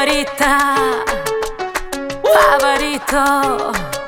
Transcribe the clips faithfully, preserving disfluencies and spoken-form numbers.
Señorita, favorito.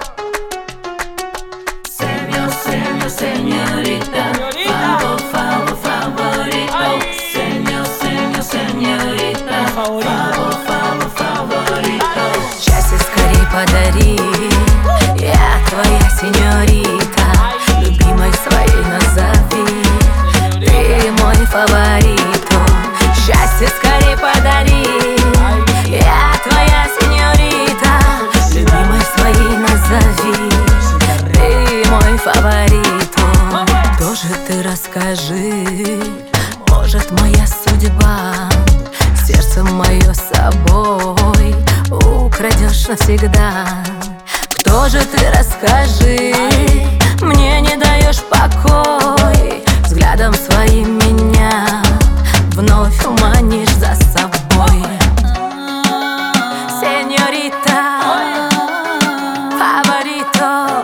Señor, señor, señorita, favor, favor, favorito. Señor, señor, señorita, favor, favor, favorito. Счастье скорей подари, я твоя сеньорита. Любимой своей назови, ты мой фаворито. Счастье скорей подари, я твоя сеньорита. Любимой своей назови, ты мой фаворито. Тоже ты расскажи, может моя судьба сердце мое с собой украдешь навсегда. Кто же ты, расскажи, мне не даешь покой. Взглядом своим меня вновь манишь за собой. Сеньорита, фаворито.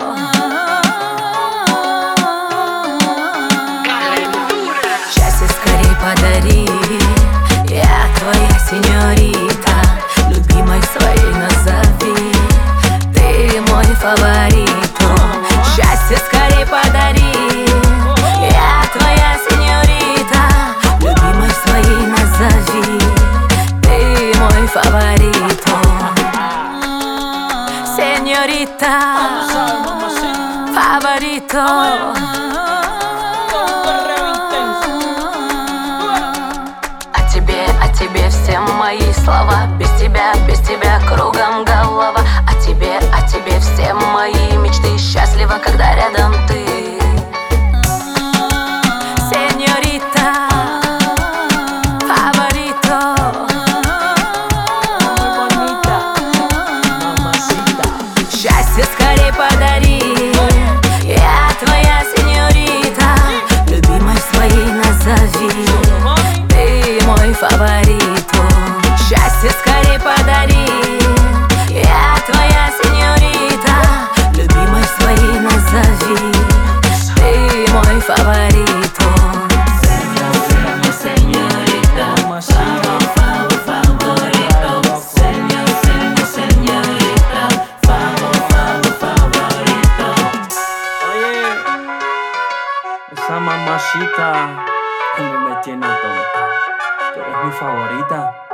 Счастье скорей подари, я твоя сеньорита. Любимой своей назови, ты мой фаворито. Счастье скорей подари, я твоя сеньорита. Любимой своей назови, ты мой фаворито. Сеньорита, фаворито. О тебе, о тебе все мои слова. Без тебя, без тебя кругом голова. О тебе, о тебе все мои мечты. Счастлива, когда рядом ты. Сеньорита, фаворито. Счастье скорей подари, я твоя сеньорита. Любимой своей назови, ты мой фаворито. Счастье скорей подари, я твоя сеньорита. Любимой своей назови, ты мой фаворито. Señor, señor, señorita, favor, favor, favorito. Señor, señor, señorita, favor, favor, favorito. Oye, esa mamacita como me tiene tonta. Tú eres mi favorita.